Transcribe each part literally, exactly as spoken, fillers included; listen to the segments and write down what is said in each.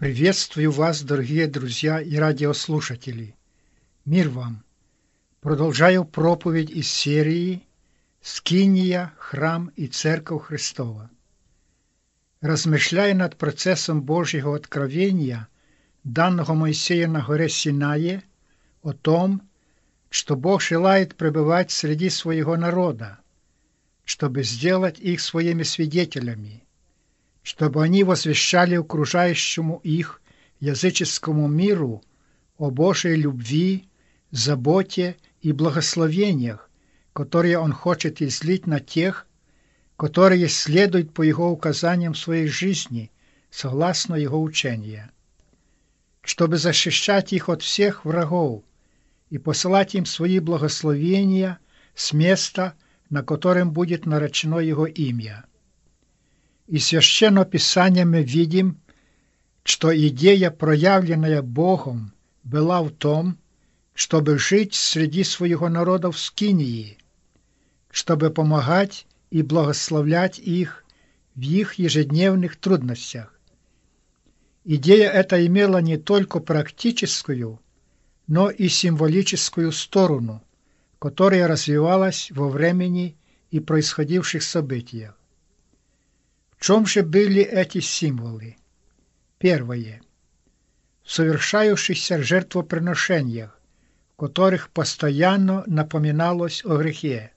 Приветствую вас, дорогие друзья и радиослушатели. Мир вам! Продолжаю проповедь из серии «Скиния, храм и церковь Христова». Размышляя над процессом Божьего откровения, данного Моисею на горе Синае, о том, что Бог желает пребывать среди своего народа, чтобы сделать их своими свидетелями, чтобы они возвещали окружающему их языческому миру о Божьей любви, заботе и благословениях, которые Он хочет излить на тех, которые следуют по Его указаниям своей жизни, согласно Его учения, чтобы защищать их от всех врагов и посылать им свои благословения с места, на котором будет наречено Его имя. Из Священного Писания мы видим, что идея, проявленная Богом, была в том, чтобы жить среди своего народа в Скинии, чтобы помогать и благословлять их в их ежедневных трудностях. Идея эта имела не только практическую, но и символическую сторону, которая развивалась во времени и происходивших событиях. В чем же были эти символы? Первое. В совершающихся жертвоприношениях, в которых постоянно напоминалось о грехе.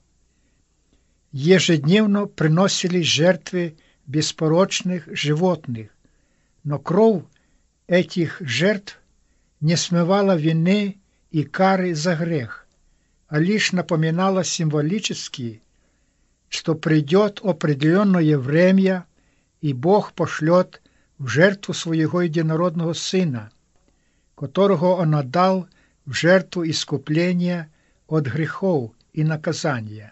Ежедневно приносились жертвы беспорочных животных, но кровь этих жертв не смывала вины и кары за грех, а лишь напоминала символически, что придет определенное время, и Бог пошлет в жертву своего единородного Сына, которого Он отдал в жертву искупления от грехов и наказания.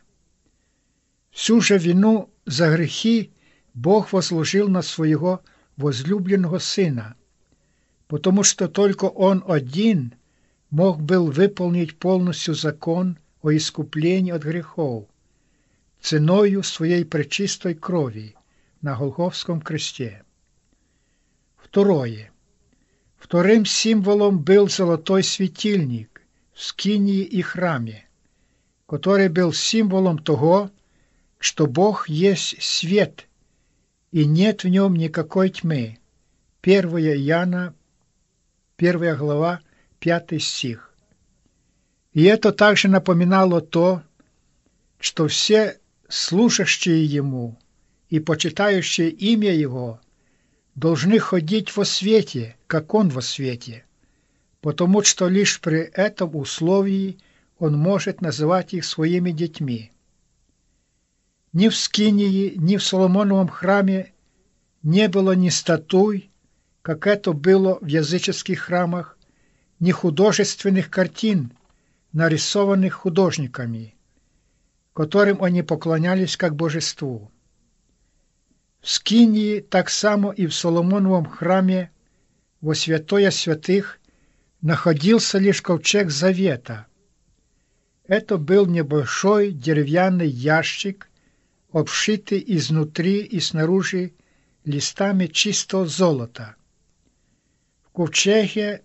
Всю же вину за грехи Бог возложил на своего возлюбленного Сына, потому что только Он один мог был выполнить полностью закон о искуплении от грехов ценою своей пречистой крови на Голгофском кресте. Второе. Вторым символом был золотой светильник в скинии и храме, который был символом того, что Бог есть свет, и нет в нем никакой тьмы. первое Иоанна, первая глава, пятый стих. И это также напоминало то, что все служащие Ему и почитающие имя Его должны ходить во свете, как Он во свете, потому что лишь при этом условии Он может называть их своими детьми. Ни в Скинии, ни в Соломоновом храме не было ни статуй, как это было в языческих храмах, ни художественных картин, нарисованных художниками, которым они поклонялись как божеству. В Скинии, так само и в Соломоновом храме, во святое святых, находился лишь ковчег завета. Это был небольшой деревянный ящик, обшитый изнутри и снаружи листами чистого золота. В ковчеге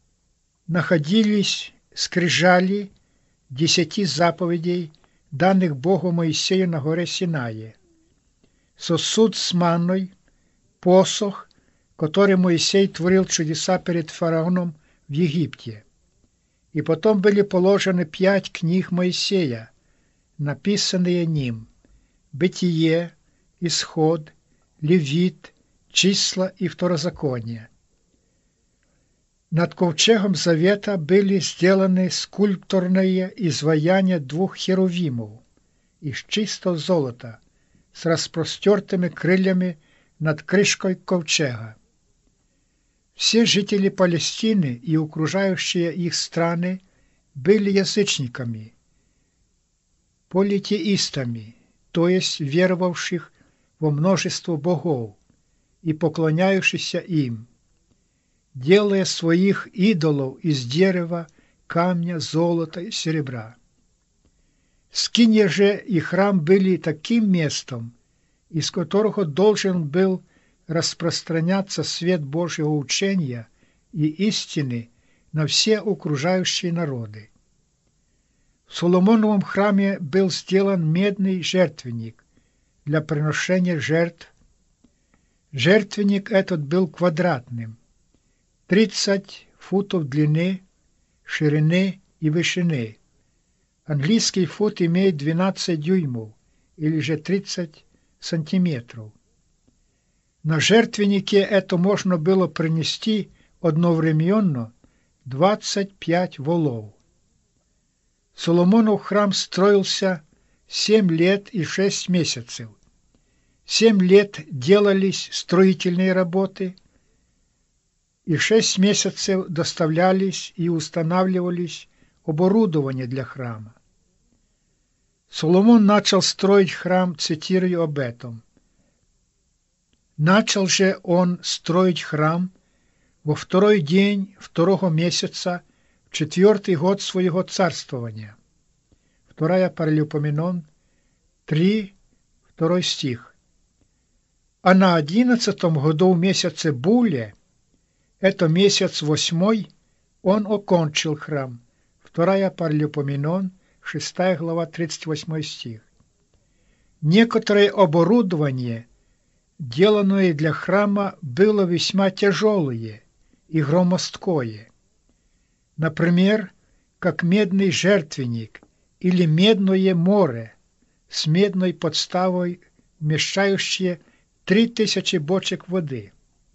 находились скрижали десяти заповедей, данных Богу Моисею на горе Синае, сосуд с манной, посох, который Моисей творил чудеса перед фараоном в Египте. И потом были положены пять книг Моисея, написанные ним: Бытие, Исход, Левит, Числа и Второзаконие. Над ковчегом завета были сделаны скульптурные изваяния двух херувимов из чистого золота с распростертыми крыльями над крышкой ковчега. Все жители Палестины и окружающие их страны были язычниками, политеистами, то есть веровавших во множество богов и поклоняющихся им, делая своих идолов из дерева, камня, золота и серебра. Скиния же и храм были таким местом, из которого должен был распространяться свет Божьего учения и истины на все окружающие народы. В Соломоновом храме был сделан медный жертвенник для приношения жертв. Жертвенник этот был квадратным, тридцать футов длины, ширины и вышины. Английский фут имеет двенадцать дюймов, или же тридцать сантиметров. На жертвеннике это можно было принести одновременно двадцать пять волов. Соломонов храм строился семь лет и шесть месяцев. Семь лет делались строительные работы, и шесть месяцев доставлялись и устанавливались оборудование для храма. Соломон начал строить храм, цитирую об этом. «Начал же он строить храм во второй день второго месяца, в четвертый год своего царствования». Вторая Паралипоменон три, второй стих. А на одиннадцатом году в месяце Буле, это месяц восьмой, он окончил храм. Вторая Паралипоменон, шестая глава, тридцать восьмой стих. Некоторое оборудование, деланное для храма, было весьма тяжелое и громоздкое. Например, как медный жертвенник или медное море с медной подставой, вмещающее три тысячи бочек воды.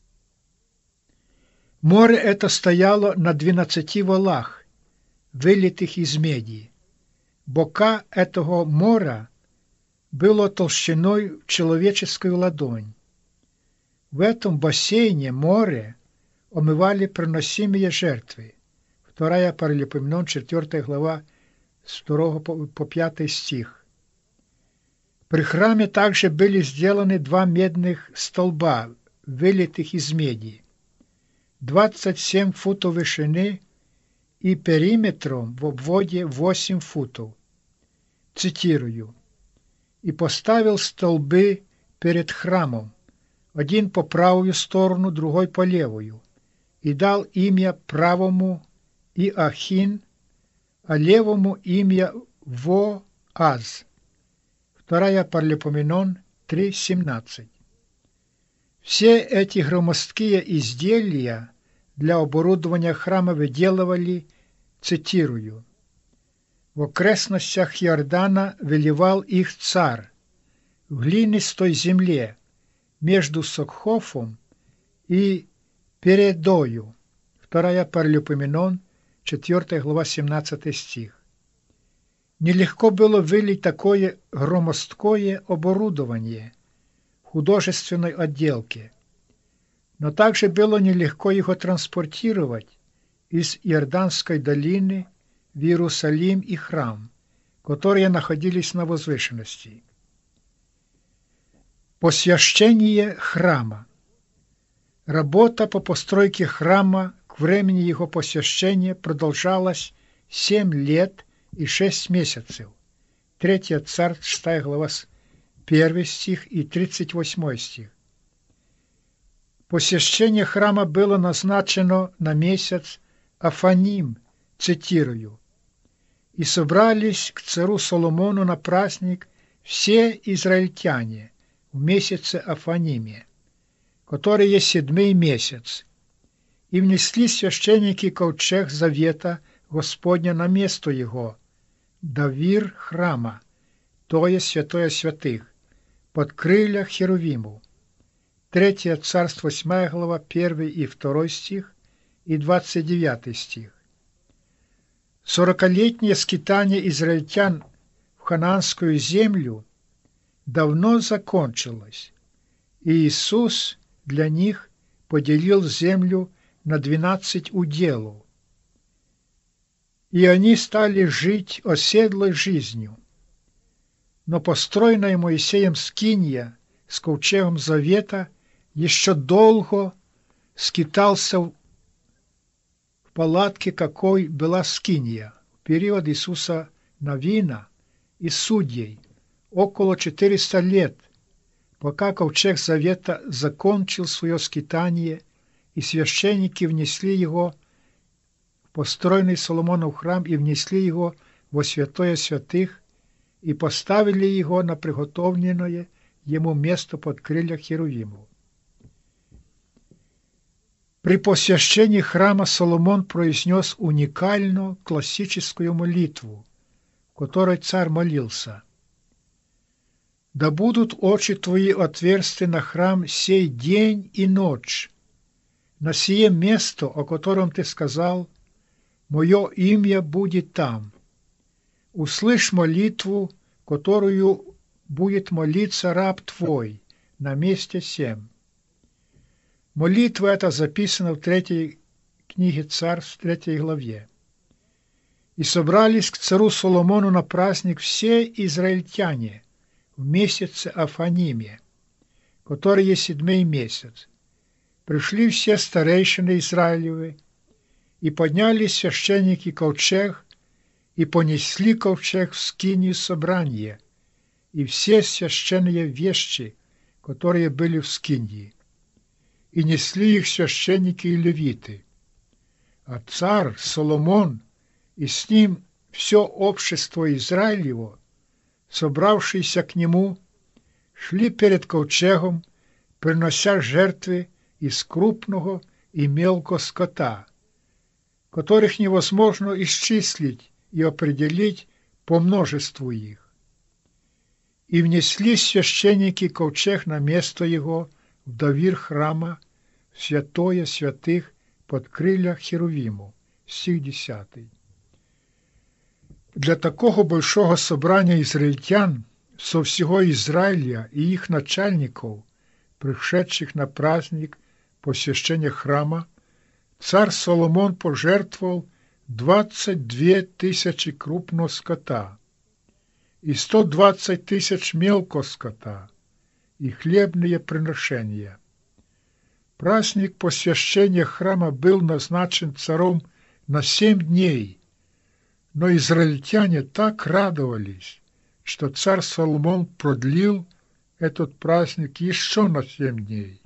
Море это стояло на двенадцати валах, вылитых из меди. Бока этого моря было толщиной в человеческую ладонь. В этом бассейне море омывали приносимые жертвы. Вторая Паралипоменон, четвертая глава, с второго по пятый стих. При храме также были сделаны два медных столба, вылитых из меди, двадцать семь футов вышины и периметром в обводе восемь футов. Цитирую. «И поставил столбы перед храмом, один по правую сторону, другой по левую, и дал имя правому Иохин, а левому имя Воаз». Вторая Паралипоменон три семнадцать. Все эти громоздкие изделия для оборудования храма выделывали, цитирую, «в окрестностях Иордана выливал их царь в глинистой земле между Сокхофом и Передою». Вторая Паралипоменон, четвертая глава, семнадцатый стих. Нелегко было вылить такое громоздкое оборудование в художественной отделке, но также было нелегко его транспортировать из Иорданской долины в Иерусалим и храм, которые находились на возвышенности. Посвящение храма. Работа по постройке храма к времени его посвящения продолжалась семь лет и шесть месяцев. Третья Царств, шестая глава, первый стих и тридцать восьмой стих. Посвящение храма было назначено на месяц Афаним, цитирую, «И собрались к царю Соломону на праздник все израильтяне в месяце Афаниме, который есть седьмой месяц, и внесли священники ковчег завета Господня на место его, давир храма, то есть святое святых, под крылья херувимов». Третье Царство, восьмая глава, первый и второй стих и двадцать девятый стих. Сорокалетнее скитание израильтян в ханаанскую землю давно закончилось, и Иисус для них поделил землю на двенадцать уделов, и они стали жить оседлой жизнью. Но построенная Моисеем скинья с ковчегом завета еще долго скитался в палатке, какой была скинья в период Иисуса Навина и Судей, около четырёхсот лет, пока ковчег Завета закончил свое скитание, и священники внесли его в построенный Соломонов храм и внесли его во святое святых, и поставили его на приготовленное ему место под крылья Херувимов. При посвящении храма Соломон произнес уникальную классическую молитву, в которой царь молился: «Да будут очи твои отверсты на храм сей день и ночь, на сие место, о котором ты сказал, мое имя будет там. Услышь молитву, которую будет молиться раб твой на месте сем». Молитва эта записана в третьей книге Царств, третьей главе. «И собрались к цару Соломону на праздник все израильтяне в месяце Афаниме, который есть седьмой месяц. Пришли все старейшины Израилевы, и подняли священники ковчег, и понесли ковчег в скинию собрания, и все священные вещи, которые были в скинии. И несли их священники и левиты. А царь Соломон и с ним все общество Израилево, собравшиеся к нему, шли перед ковчегом, принося жертвы из крупного и мелкого скота, которых невозможно исчислить и определить по множеству их. И внесли священники ковчег на место его в довир храма, в святое святых под крылья Херувиму. Стих десятый. Для такого большого собрания израильтян со всего Израиля и их начальников, пришедших на праздник посвящения храма, царь Соломон пожертвовал двадцать две тысячи крупного скота и сто двадцать тысяч мелкого скота и хлебные приношения. Праздник посвящения храма был назначен царем на семь дней, но израильтяне так радовались, что царь Соломон продлил этот праздник еще на семь дней.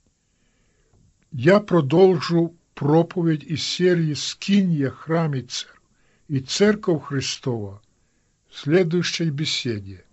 Я продолжу проповедь из серии «Скинья, храм и церковь Христова» в следующей беседе.